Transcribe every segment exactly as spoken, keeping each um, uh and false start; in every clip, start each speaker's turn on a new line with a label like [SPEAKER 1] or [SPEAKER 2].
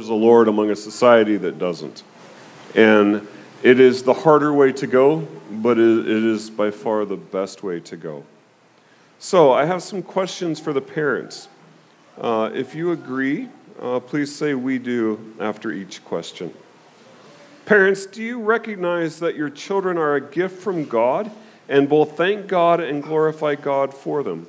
[SPEAKER 1] acknowledges the Lord among a society that doesn't. And it is the harder way to go, but it is by far the best way to go. So I have some questions for the parents. Uh, if you agree, uh, please say "we do" after each question. Parents, do you recognize that your children are a gift from God and both thank God and glorify God for them?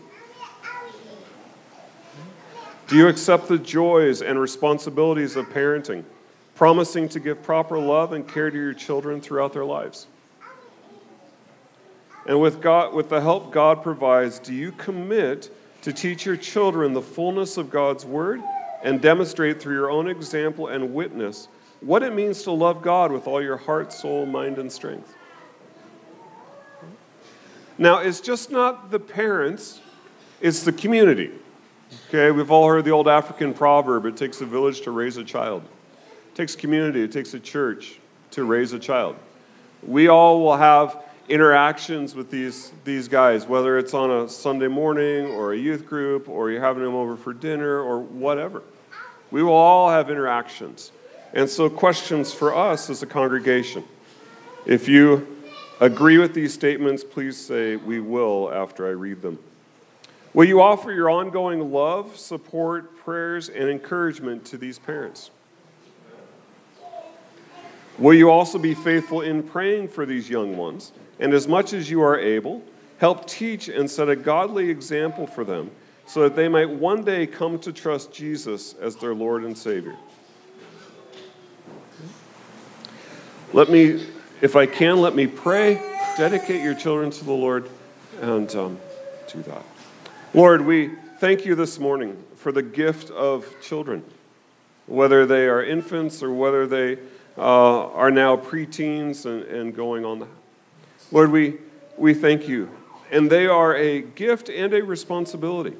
[SPEAKER 1] Do you accept the joys and responsibilities of parenting, promising to give proper love and care to your children throughout their lives? And with God, with the help God provides, do you commit to teach your children the fullness of God's word and demonstrate through your own example and witness what it means to love God with all your heart, soul, mind, and strength? Now, it's just not the parents, it's the community. Okay, we've all heard the old African proverb, it takes a village to raise a child. It takes community, it takes a church to raise a child. We all will have interactions with these, these guys, whether it's on a Sunday morning or a youth group or you're having them over for dinner or whatever. We will all have interactions. And so questions for us as a congregation. If you agree with these statements, please say "we will" after I read them. Will you offer your ongoing love, support, prayers, and encouragement to these parents? Will you also be faithful in praying for these young ones, and as much as you are able, help teach and set a godly example for them so that they might one day come to trust Jesus as their Lord and Savior? Let me, if I can, let me pray, dedicate your children to the Lord, and um, do that. Lord, we thank you this morning for the gift of children, whether they are infants or whether they uh, are now preteens and, and going on that. Lord, we, we thank you. And they are a gift and a responsibility.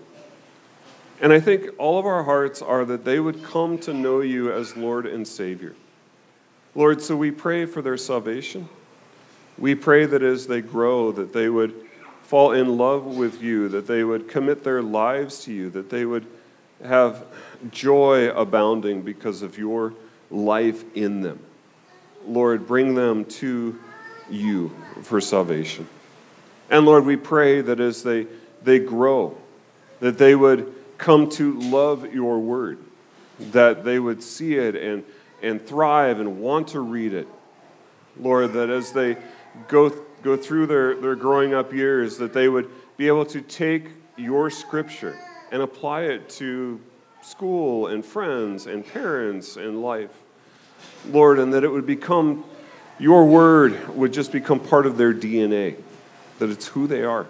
[SPEAKER 1] And I think all of our hearts are that they would come to know you as Lord and Savior. Lord, so we pray for their salvation. We pray that as they grow, that they would fall in love with you, that they would commit their lives to you, that they would have joy abounding because of your life in them. Lord, bring them to you for salvation. And Lord, we pray that as they, they grow, that they would come to love your word, that they would see it and, and thrive and want to read it. Lord, that as they go, go through their, their growing up years, that they would be able to take your scripture and apply it to school and friends and parents and life. Lord, and that it would become, your word would just become part of their D N A, that it's who they are.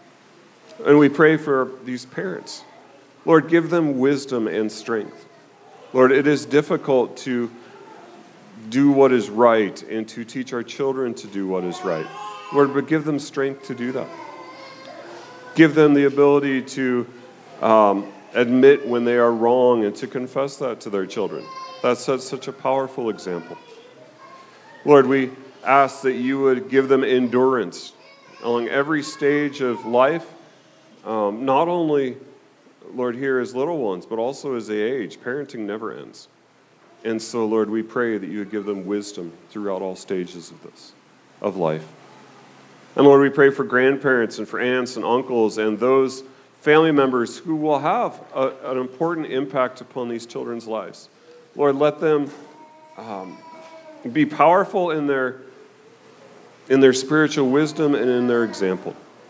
[SPEAKER 1] And we pray for these parents. Lord, give them wisdom and strength. Lord, it is difficult to do what is right and to teach our children to do what is right. Lord, but give them strength to do that. Give them the ability to um, admit when they are wrong and to confess that to their children. That's such a powerful example. Lord, we ask that you would give them endurance along every stage of life, um, not only, Lord, here as little ones, but also as they age. Parenting never ends. And so, Lord, we pray that you would give them wisdom throughout all stages of this, of life. And Lord, we pray for grandparents and for aunts and uncles and those family members who will have a, an important impact upon these children's lives. Lord, let them um, be powerful in their, in their spiritual wisdom and in their example.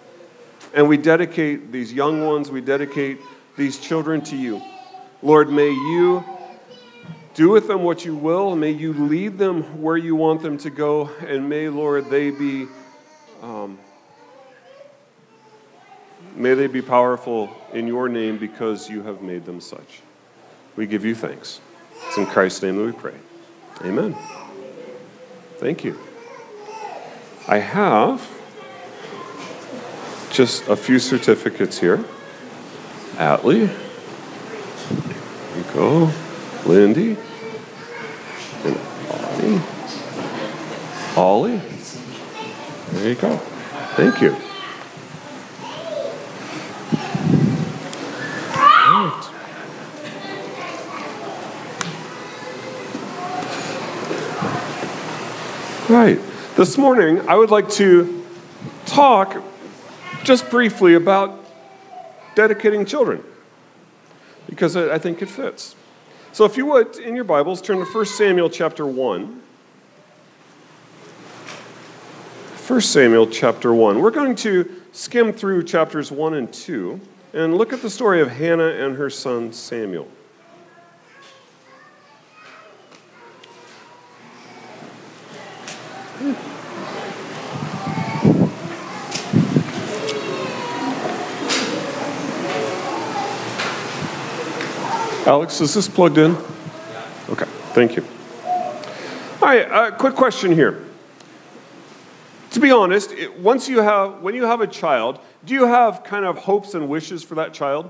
[SPEAKER 1] And we dedicate these young ones, we dedicate these children to you. Lord, may you do with them what you will. May you lead them where you want them to go. And may, Lord, they be, um, may they be powerful in your name because you have made them such. We give you thanks. It's in Christ's name that we pray. Amen. Thank you. I have just a few certificates here. Atlee. There you go. Lindy. And Ollie. Ollie. There you go. Thank you. All right. Right. This morning, I would like to talk just briefly about dedicating children, because I think it fits. So if you would, in your Bibles, turn to First Samuel chapter one. First Samuel chapter one. We're going to skim through chapters one and two and look at the story of Hannah and her son Samuel. Alex, is this plugged in? Okay, thank you. All right, uh, quick question here. To be honest, it, once you have, when you have a child, do you have kind of hopes and wishes for that child?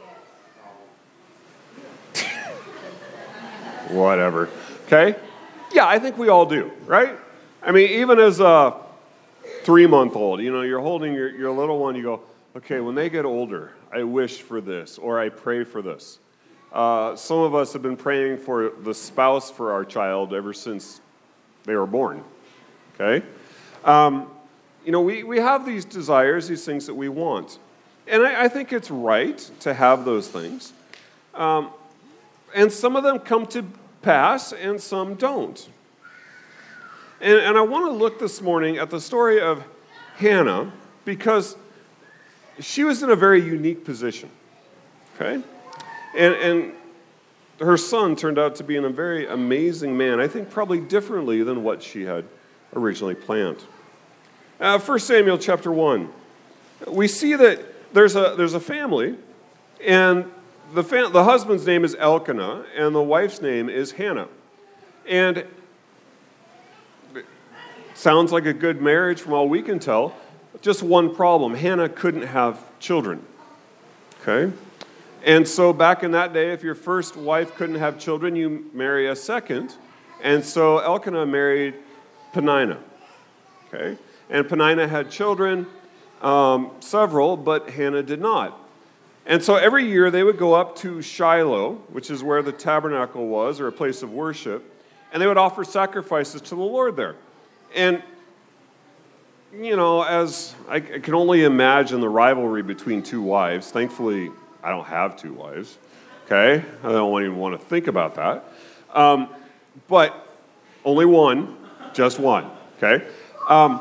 [SPEAKER 1] Whatever. Okay? Yeah, I think we all do, right? I mean, even as a three-month-old, you know, you're holding your, your little one, you go, okay, when they get older, I wish for this, or I pray for this. Uh, some of us have been praying for the spouse for our child ever since they were born, okay? Um, you know, we, we have these desires, these things that we want. And I, I think it's right to have those things. Um, and some of them come to pass and some don't. And, and I want to look this morning at the story of Hannah because she was in a very unique position, okay? And, and her son turned out to be a very amazing man, I think probably differently than what she had originally planned. Uh, First Samuel chapter one, we see that there's a, there's a family, and the, fam- the husband's name is Elkanah, and the wife's name is Hannah. And it sounds like a good marriage from all we can tell. Just one problem, Hannah couldn't have children, okay? And so back in that day, if your first wife couldn't have children, you marry a second. And so Elkanah married Peninnah, okay? And Peninnah had children, um, several, but Hannah did not. And so every year they would go up to Shiloh, which is where the tabernacle was, or a place of worship, and they would offer sacrifices to the Lord there. And, you know, as I, I can only imagine the rivalry between two wives, thankfully I don't have two wives, okay? I don't even want to think about that. Um, but only one, just one, okay? Um,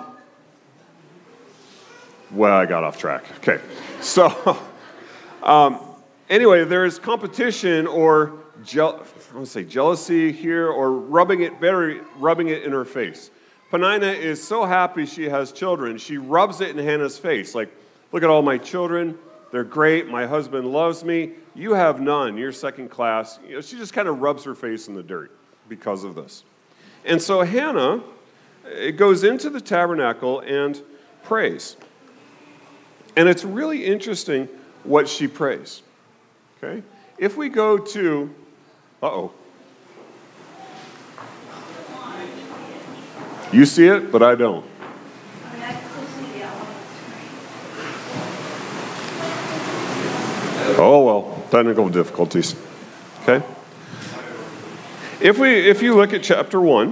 [SPEAKER 1] well, I got off track. Okay, so um, anyway, there is competition or je- I want to say jealousy here, or rubbing it better, rubbing it in her face. Peninnah is so happy she has children, she rubs it in Hannah's face, like, look at all my children. They're great. My husband loves me. You have none. You're second class. You know, she just kind of rubs her face in the dirt because of this. And so Hannah it goes into the tabernacle and prays. And it's really interesting what she prays. Okay? If we go to, uh-oh. You see it, but I don't. Oh, well, technical difficulties. Okay? If we, if you look at chapter one,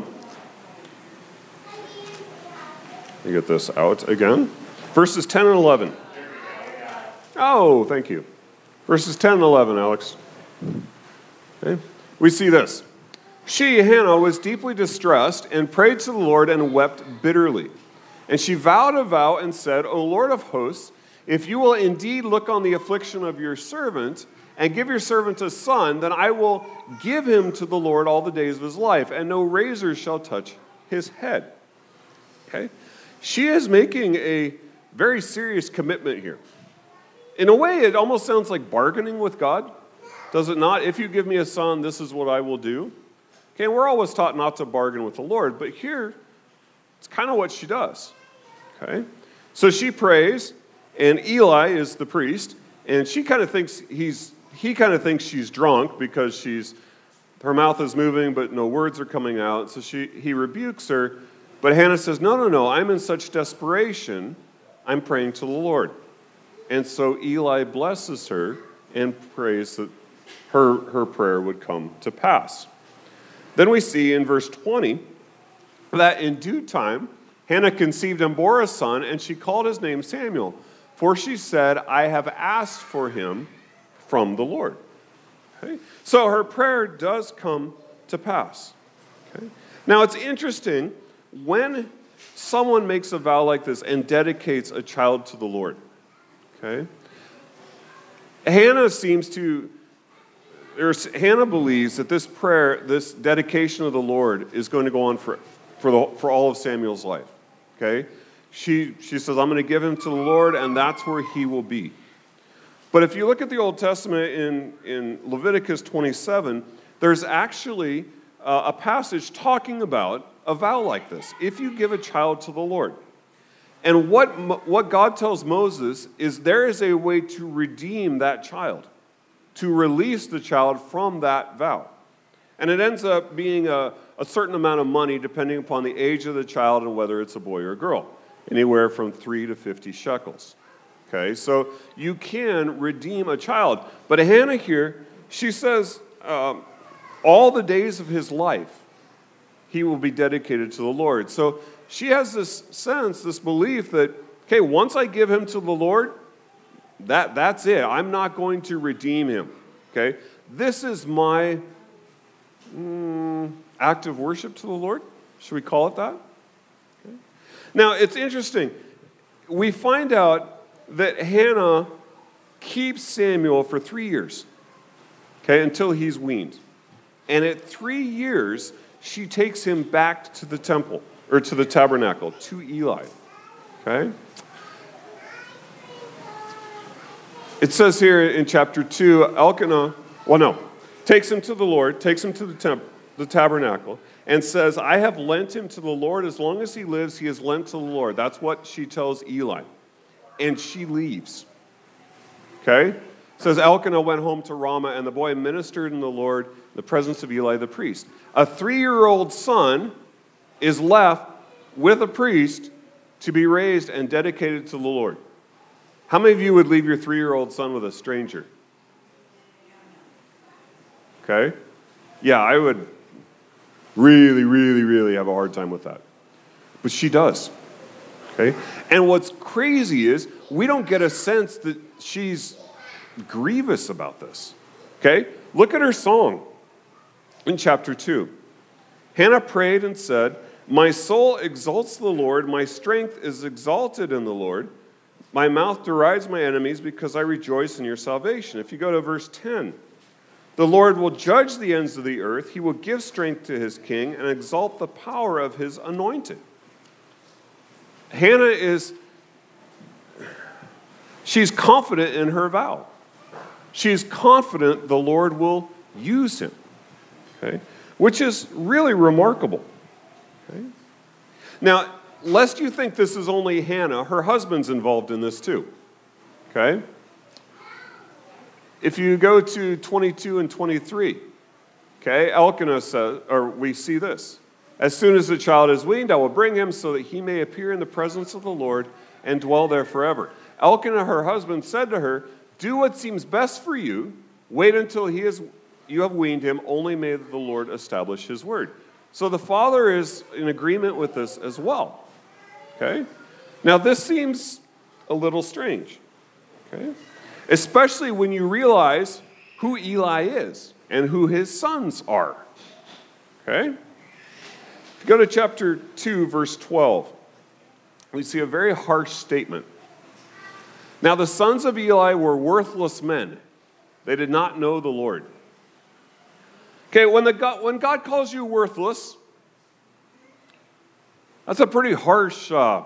[SPEAKER 1] you get this out again. Verses ten and eleven. Oh, thank you. Verses ten and eleven, Alex. Okay? We see this. She, Hannah, was deeply distressed and prayed to the Lord and wept bitterly. And she vowed a vow and said, O Lord of hosts, if you will indeed look on the affliction of your servant and give your servant a son, then I will give him to the Lord all the days of his life, and no razor shall touch his head. Okay? She is making a very serious commitment here. In a way, it almost sounds like bargaining with God. Does it not? If you give me a son, this is what I will do. Okay, and we're always taught not to bargain with the Lord, but here, it's kind of what she does. Okay? So she prays, and Eli is the priest, and she kind of thinks he's, he kind of thinks she's drunk because she's, her mouth is moving, but no words are coming out. So she, he rebukes her, but Hannah says, no, no, no, I'm in such desperation, I'm praying to the Lord. And so Eli blesses her and prays that her, her prayer would come to pass. Then we see in verse twenty that in due time Hannah conceived and bore a son, and she called his name Samuel, for she said, I have asked for him from the Lord. Okay? So her prayer does come to pass. Okay? Now it's interesting, when someone makes a vow like this and dedicates a child to the Lord, okay, Hannah seems to, or Hannah believes that this prayer, this dedication of the Lord is going to go on for, for, the, for all of Samuel's life. Okay? She, she says, I'm going to give him to the Lord, and that's where he will be. But if you look at the Old Testament in, in Leviticus twenty-seven, there's actually uh, a passage talking about a vow like this. If you give a child to the Lord. And what, what God tells Moses is there is a way to redeem that child, to release the child from that vow. And it ends up being a, a certain amount of money depending upon the age of the child and whether it's a boy or a girl, anywhere from three to fifty shekels. Okay, so you can redeem a child. But Hannah here, she says, um, all the days of his life, he will be dedicated to the Lord. So she has this sense, this belief that, okay, once I give him to the Lord, that, that's it. I'm not going to redeem him. Okay, this is my mm, act of worship to the Lord. Should we call it that? Okay. Now, it's interesting. We find out that Hannah keeps Samuel for three years, okay, until he's weaned. And at three years, she takes him back to the temple, or to the tabernacle, to Eli, okay? It says here in chapter two, Elkanah, well, no, takes him to the Lord, takes him to the temp, the tabernacle, and says, I have lent him to the Lord. As long as he lives, he is lent to the Lord. That's what she tells Eli. And she leaves. Okay? It says, Elkanah went home to Ramah, and the boy ministered in the Lord in the presence of Eli the priest. A three-year-old son is left with a priest to be raised and dedicated to the Lord. How many of you would leave your three-year-old son with a stranger? Okay? Yeah, I would really, really, really have a hard time with that. But she does. Okay? And what's crazy is we don't get a sense that she's grievous about this. Okay? Look at her song in chapter two. Hannah prayed and said, my soul exalts the Lord, my strength is exalted in the Lord. My mouth derides my enemies because I rejoice in your salvation. If you go to verse ten, the Lord will judge the ends of the earth. He will give strength to his king and exalt the power of his anointed. Hannah is, she's confident in her vow. She's confident the Lord will use him, okay? Which is really remarkable. Okay? Now, lest you think this is only Hannah, her husband's involved in this too. Okay? If you go to twenty-two and twenty-three, okay, Elkanah says, or we see this. As soon as the child is weaned, I will bring him so that he may appear in the presence of the Lord and dwell there forever. Elkanah, her husband, said to her, do what seems best for you. Wait until he is, you have weaned him. Only may the Lord establish his word. So the father is in agreement with this as well. Okay? Now this seems a little strange. Okay? Especially when you realize who Eli is and who his sons are. Okay? If you go to chapter two, verse twelve, we see a very harsh statement. Now the sons of Eli were worthless men. They did not know the Lord. Okay, when, the God, when God calls you worthless, that's a pretty harsh uh,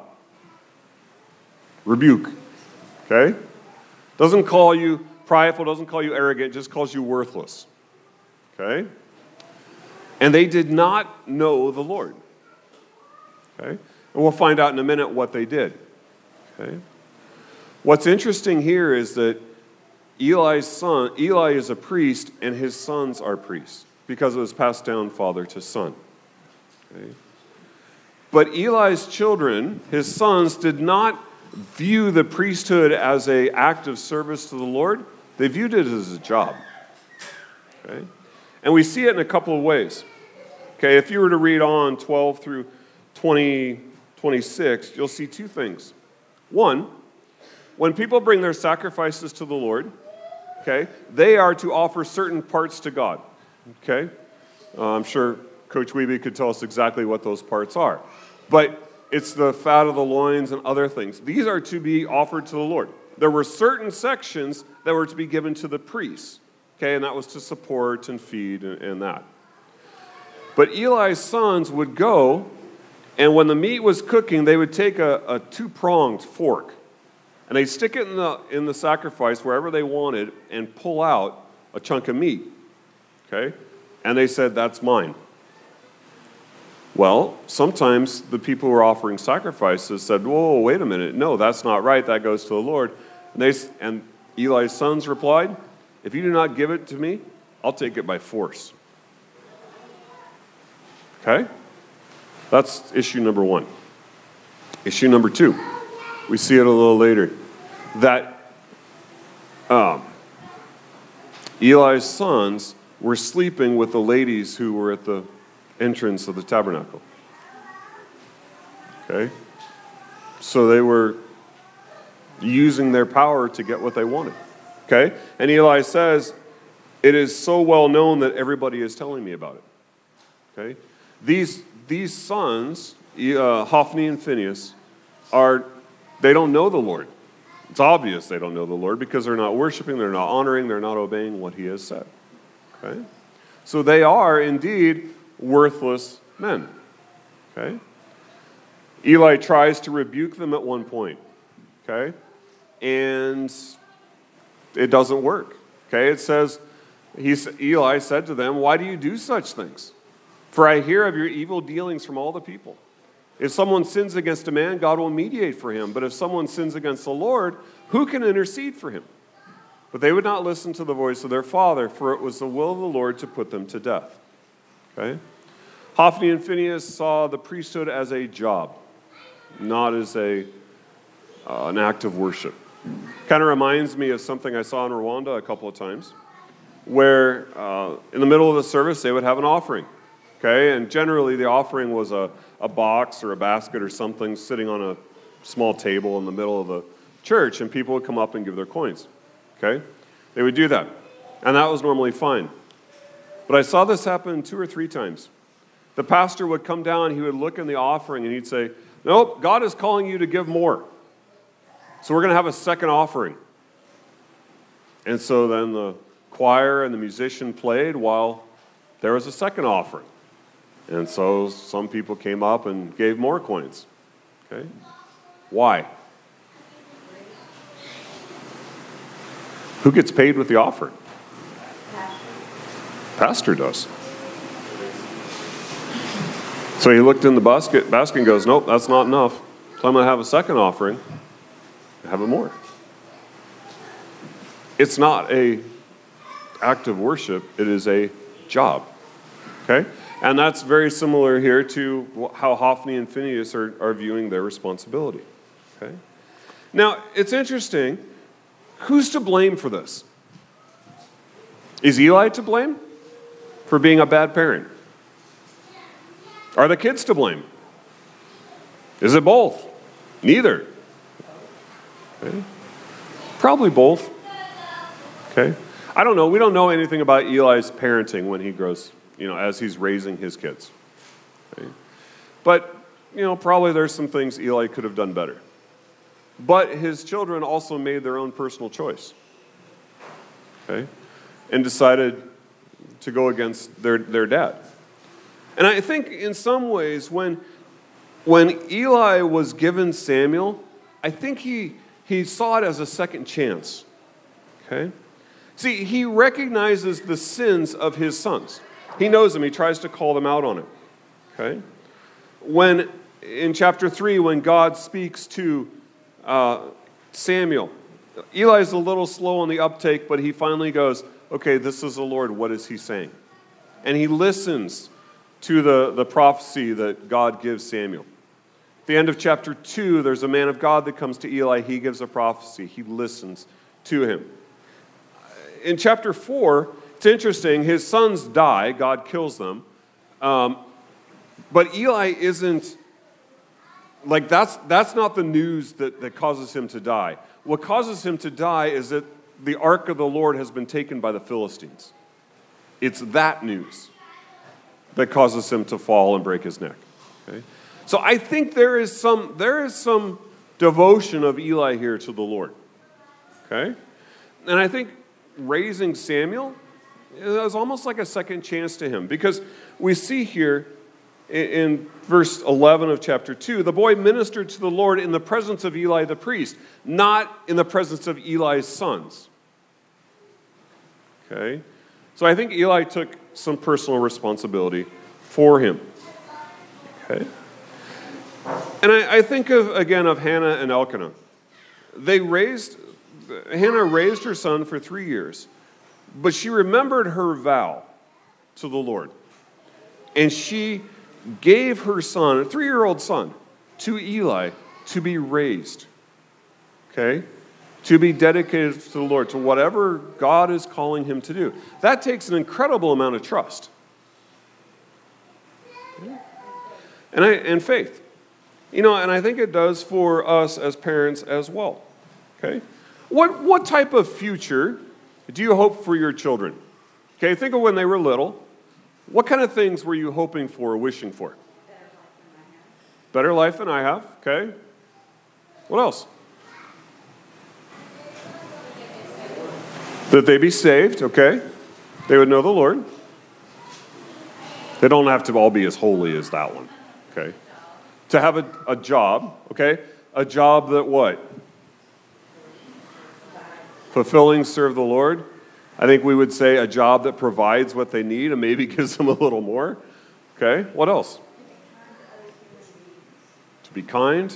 [SPEAKER 1] rebuke. Okay? Doesn't call you prideful, doesn't call you arrogant, just calls you worthless. Okay? And they did not know the Lord. Okay? And we'll find out in a minute what they did. Okay? What's interesting here is that Eli's son, Eli is a priest, and his sons are priests, because it was passed down father to son. Okay? But Eli's children, his sons, did not view the priesthood as an act of service to the Lord. They viewed it as a job. Okay? And we see it in a couple of ways. Okay, if you were to read on twelve through twenty, twenty-six, you'll see two things. One, when people bring their sacrifices to the Lord, okay, they are to offer certain parts to God, okay? Uh, I'm sure Coach Wiebe could tell us exactly what those parts are. But it's the fat of the loins and other things. These are to be offered to the Lord. There were certain sections that were to be given to the priests, okay, and that was to support and feed and, and that. But Eli's sons would go, and when the meat was cooking, they would take a, a two-pronged fork, and they'd stick it in the, in the sacrifice wherever they wanted and pull out a chunk of meat, okay? And they said, that's mine. Well, sometimes the people who were offering sacrifices said, whoa, wait a minute. No, that's not right. That goes to the Lord. And, they, and Eli's sons replied, if you do not give it to me, I'll take it by force. Okay? That's issue number one. Issue number two, we see it a little later, that um, Eli's sons were sleeping with the ladies who were at the entrance of the tabernacle. Okay? So they were using their power to get what they wanted. Okay? And Eli says, it is so well known that everybody is telling me about it. Okay? These, these sons, uh, Hophni and Phinehas, are, they don't know the Lord. It's obvious they don't know the Lord because they're not worshiping, they're not honoring, they're not obeying what he has said. Okay? So they are indeed worthless men. Okay? Eli tries to rebuke them at one point. Okay? And it doesn't work. Okay? It says, he, Eli said to them, why do you do such things? For I hear of your evil dealings from all the people. If someone sins against a man, God will mediate for him. But if someone sins against the Lord, who can intercede for him? But they would not listen to the voice of their father, for it was the will of the Lord to put them to death. Okay? Hophni and Phinehas saw the priesthood as a job, not as a uh, an act of worship. Kind of reminds me of something I saw in Rwanda a couple of times, where uh, in the middle of the service they would have an offering. Okay, and generally the offering was a, a box or a basket or something sitting on a small table in the middle of the church, and people would come up and give their coins. Okay, they would do that, and that was normally fine. But I saw this happen two or three times. The pastor would come down, he would look in the offering, and he'd say, nope, God is calling you to give more. So we're going to have a second offering. And so then the choir and the musician played while there was a second offering. And so some people came up and gave more coins. Okay? Why? Who gets paid with the offering? Pastor does. So he looked in the basket, basket and goes, nope, that's not enough. So I'm going to have a second offering. Have it more. It's not a act of worship. It is a job. Okay? And that's very similar here to how Hophni and Phinehas are, are viewing their responsibility. Okay? Now, it's interesting. Who's to blame for this? Is Eli to blame for being a bad parent? Are the kids to blame? Is it both? Neither. Okay? Probably both. Okay? I don't know. We don't know anything about Eli's parenting when he grows, you know, as he's raising his kids. Okay? But, you know, probably there's some things Eli could have done better. But his children also made their own personal choice. Okay? And decided to go against their, their dad. And I think in some ways when, when Eli was given Samuel, I think he, he saw it as a second chance. Okay? See, he recognizes the sins of his sons. He knows them. He tries to call them out on it. Okay? When, in chapter three, when God speaks to uh, Samuel, Eli's a little slow on the uptake, but he finally goes, okay, this is the Lord. What is he saying? And he listens to the, the prophecy that God gives Samuel. At the end of chapter two, there's a man of God that comes to Eli. He gives a prophecy. He listens to him. In chapter four, it's interesting. His sons die. God kills them. Um, but Eli isn't like that's that's not the news that, that causes him to die. What causes him to die is that the ark of the Lord has been taken by the Philistines. It's that news that causes him to fall and break his neck. Okay? So I think there is some there is some devotion of Eli here to the Lord. Okay? And I think raising Samuel is almost like a second chance to him, because we see here in verse eleven of chapter two, the boy ministered to the Lord in the presence of Eli the priest, not in the presence of Eli's sons. Okay? So I think Eli took some personal responsibility for him. Okay? And I, I think of, again, of Hannah and Elkanah. They raised, Hannah raised her son for three years, but she remembered her vow to the Lord. And she gave her son, a three-year-old son, to Eli to be raised, okay? To be dedicated to the Lord, to whatever God is calling him to do. That takes an incredible amount of trust. And, I, and faith. You know, and I think it does for us as parents as well, okay? What, what type of future do you hope for your children? Okay, think of when they were little. What kind of things were you hoping for or wishing for? Better life than I have, okay? What else? That they be saved, okay? They would know the Lord. They don't have to all be as holy as that one, okay? To have a, a job, okay? A job that what? Fulfilling, serve the Lord. I think we would say a job that provides what they need and maybe gives them a little more. Okay, what else? To be kind.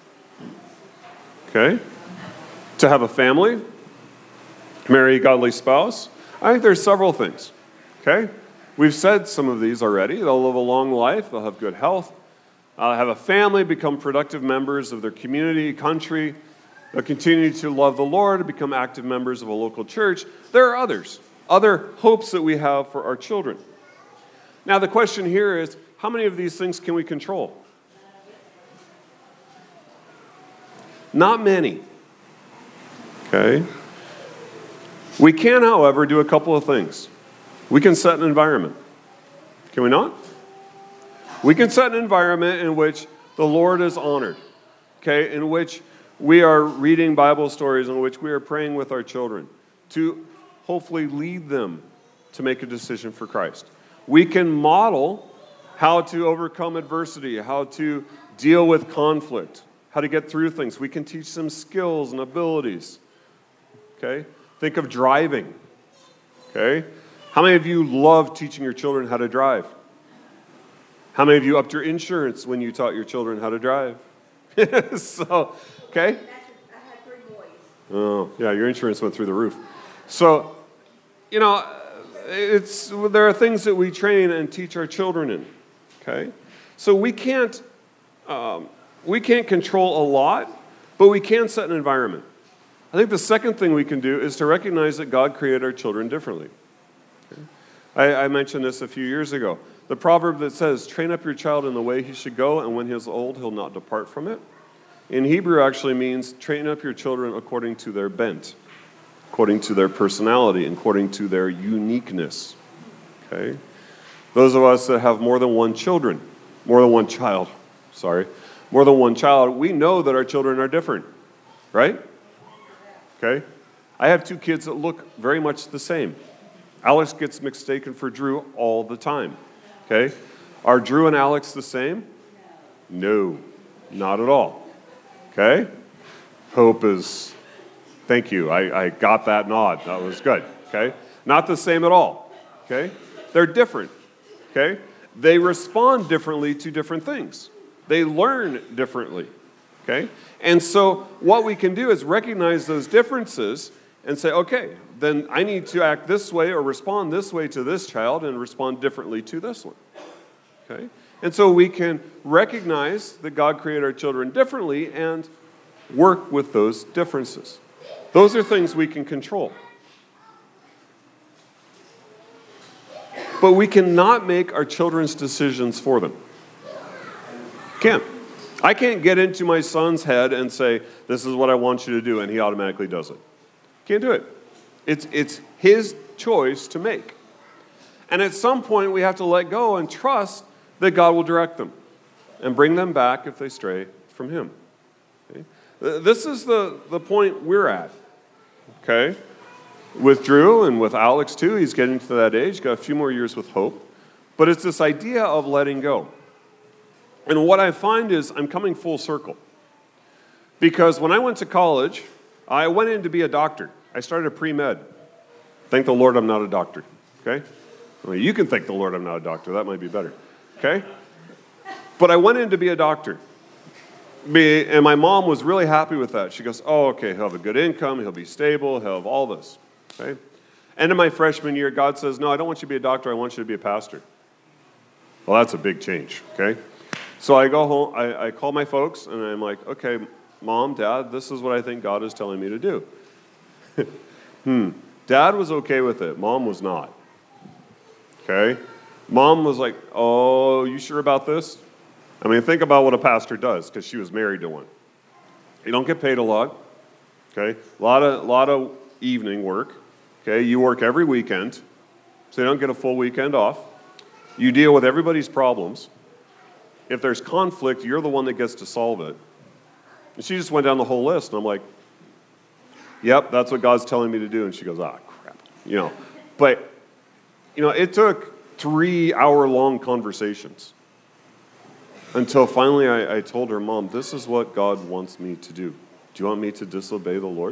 [SPEAKER 1] Okay. To have a family. Marry a godly spouse. I think there's several things. Okay. We've said some of these already. They'll live a long life. They'll have good health. Uh, have a family, become productive members of their community, country. They'll continue to love the Lord, become active members of a local church. There are others, other hopes that we have for our children. Now, the question here is, how many of these things can we control? Not many. Okay? We can, however, do a couple of things. We can set an environment. Can we not? We can set an environment in which the Lord is honored. Okay? In which we are reading Bible stories, in which we are praying with our children to hopefully lead them to make a decision for Christ. We can model how to overcome adversity, how to deal with conflict, how to get through things. We can teach them skills and abilities. Okay? Think of driving. Okay? How many of you love teaching your children how to drive? How many of you upped your insurance when you taught your children how to drive? So, okay?
[SPEAKER 2] I had three boys.
[SPEAKER 1] Oh, yeah, your insurance went through the roof. So, you know, it's there are things that we train and teach our children in, okay? So we can't um, we can't control a lot, but we can set an environment. I think the second thing we can do is to recognize that God created our children differently. Okay? I, I mentioned this a few years ago. The proverb that says, train up your child in the way he should go, and when he is old, he'll not depart from it. In Hebrew actually means train up your children according to their bent, according to their personality, according to their uniqueness. Okay? Those of us that have more than one children, more than one child, sorry, more than one child, we know that our children are different, right? Okay? I have two kids that look very much the same. Alex gets mistaken for Drew all the time. Okay? Are Drew and Alex the same? No, not at all. Okay? Hope is, thank you. I, I got that nod. That was good. Okay? Not the same at all. Okay? They're different. Okay? They respond differently to different things. They learn differently. Okay? And so what we can do is recognize those differences and say, okay, then I need to act this way or respond this way to this child and respond differently to this one. Okay? And so we can recognize that God created our children differently and work with those differences. Those are things we can control. But we cannot make our children's decisions for them. Can't. I can't get into my son's head and say, this is what I want you to do, and he automatically does it. Can't do it. It's, it's his choice to make. And at some point, we have to let go and trust that God will direct them and bring them back if they stray from him. Okay? This is the, the point we're at. Okay? With Drew and with Alex too, he's getting to that age, he's got a few more years with Hope. But it's this idea of letting go. And what I find is I'm coming full circle. Because when I went to college, I went in to be a doctor. I started pre-med. Thank the Lord I'm not a doctor. Okay? Well, you can thank the Lord I'm not a doctor. That might be better. Okay? But I went in to be a doctor. Be, and my mom was really happy with that. She goes, oh, okay, he'll have a good income, he'll be stable, he'll have all this. Okay? And in my freshman year, God says, no, I don't want you to be a doctor, I want you to be a pastor. Well, that's a big change, okay? So I go home, I, I call my folks, and I'm like, okay, Mom, Dad, this is what I think God is telling me to do. hmm. Dad was okay with it. Mom was not. Okay? Mom was like, oh, you sure about this? I mean, think about what a pastor does, because she was married to one. You don't get paid a lot. Okay? A lot of, lot of evening work. Okay? You work every weekend, so you don't get a full weekend off. You deal with everybody's problems. If there's conflict, you're the one that gets to solve it. And she just went down the whole list, and I'm like, yep, that's what God's telling me to do. And she goes, ah, crap. You know, but, you know, it took three hour-long conversations until finally I, I told her, Mom, this is what God wants me to do. Do you want me to disobey the Lord?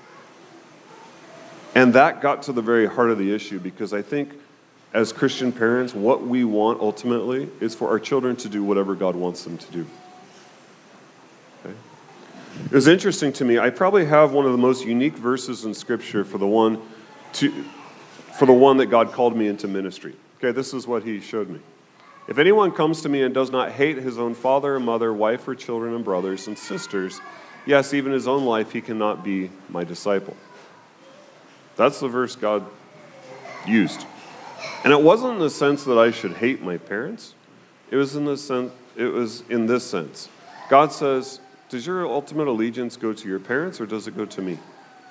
[SPEAKER 1] And that got to the very heart of the issue, because I think as Christian parents, what we want ultimately is for our children to do whatever God wants them to do. Okay? It was interesting to me. I probably have one of the most unique verses in Scripture for the one to, for the one that God called me into ministry. Okay, this is what he showed me. If anyone comes to me and does not hate his own father and mother, wife or children and brothers and sisters, yes, even his own life, he cannot be my disciple. That's the verse God used. And it wasn't in the sense that I should hate my parents. It was in the sense, it was in this sense. God says, does your ultimate allegiance go to your parents or does it go to me?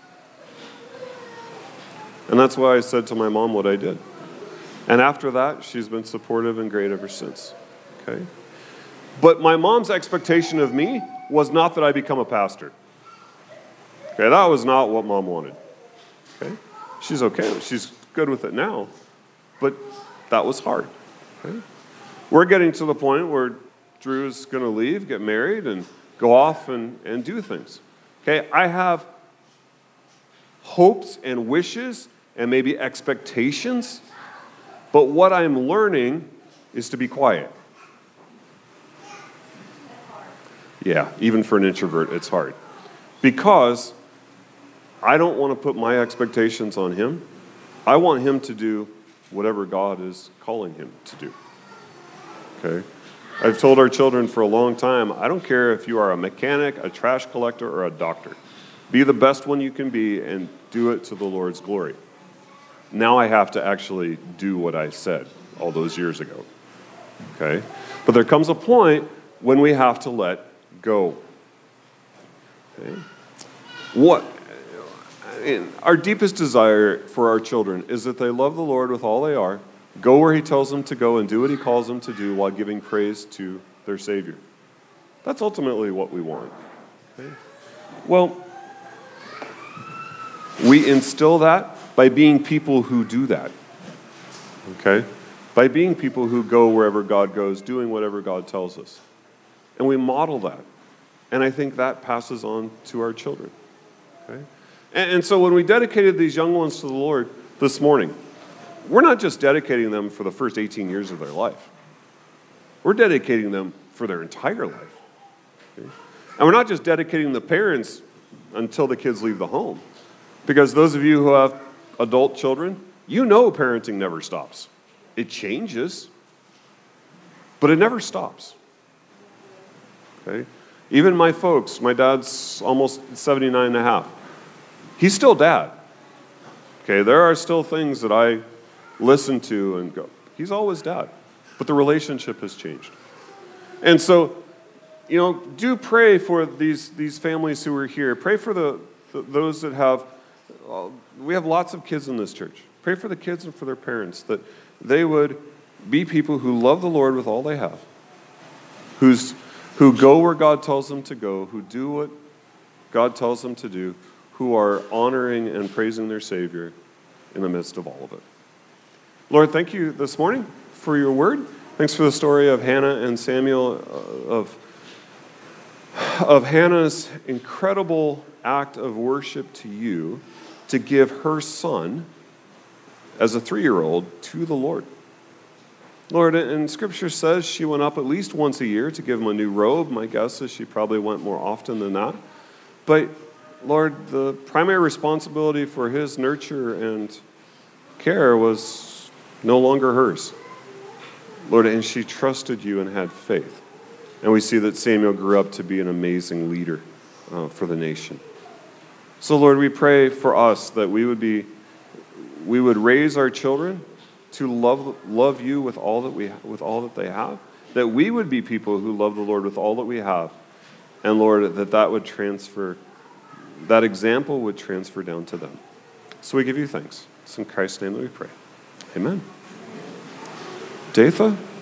[SPEAKER 1] And that's why I said to my mom what I did. And after that, she's been supportive and great ever since. Okay? But my mom's expectation of me was not that I become a pastor. Okay, that was not what Mom wanted. Okay? She's okay. She's good with it now. But that was hard. Okay? We're getting to the point where Drew's going to leave, get married, and go off and, and do things. Okay? I have hopes and wishes and maybe expectations, but what I'm learning is to be quiet. Yeah, even for an introvert, it's hard. Because I don't want to put my expectations on him. I want him to do whatever God is calling him to do. Okay? I've told our children for a long time, I don't care if you are a mechanic, a trash collector, or a doctor. Be the best one you can be and do it to the Lord's glory. Now I have to actually do what I said all those years ago. Okay? But there comes a point when we have to let go. Okay? What? Our deepest desire for our children is that they love the Lord with all they are, go where he tells them to go, and do what he calls them to do while giving praise to their Savior. That's ultimately what we want. Okay? Well, we instill that by being people who do that. Okay? By being people who go wherever God goes, doing whatever God tells us. And we model that. And I think that passes on to our children. Okay? And, and so when we dedicated these young ones to the Lord this morning, we're not just dedicating them for the first eighteen years of their life. We're dedicating them for their entire life. Okay? And we're not just dedicating the parents until the kids leave the home. Because those of you who have adult children, you know parenting never stops. It changes, but it never stops. Okay? Even my folks, my dad's almost seventy-nine and a half. He's still dad. Okay, there are still things that I listen to and go, he's always dad. But the relationship has changed. And so you know, do pray for these, these families who are here. Pray for the, the those that have, uh, we have lots of kids in this church. Pray for the kids and for their parents, that they would be people who love the Lord with all they have, who's, who go where God tells them to go, who do what God tells them to do, who are honoring and praising their Savior in the midst of all of it. Lord, thank you this morning for your word. Thanks for the story of Hannah and Samuel, uh, of, of Hannah's incredible act of worship to you to give her son as a three-year-old to the Lord. Lord, and Scripture says she went up at least once a year to give him a new robe. My guess is she probably went more often than that. But, Lord, the primary responsibility for his nurture and care was no longer hers. Lord, and she trusted you and had faith. And we see that Samuel grew up to be an amazing leader uh, for the nation. So, Lord, we pray for us that we would be, we would raise our children to love love you with all that we with all that they have, that we would be people who love the Lord with all that we have, and Lord, that that would transfer, that example would transfer down to them. So we give you thanks. It's in Christ's name that we pray. Amen. Datha?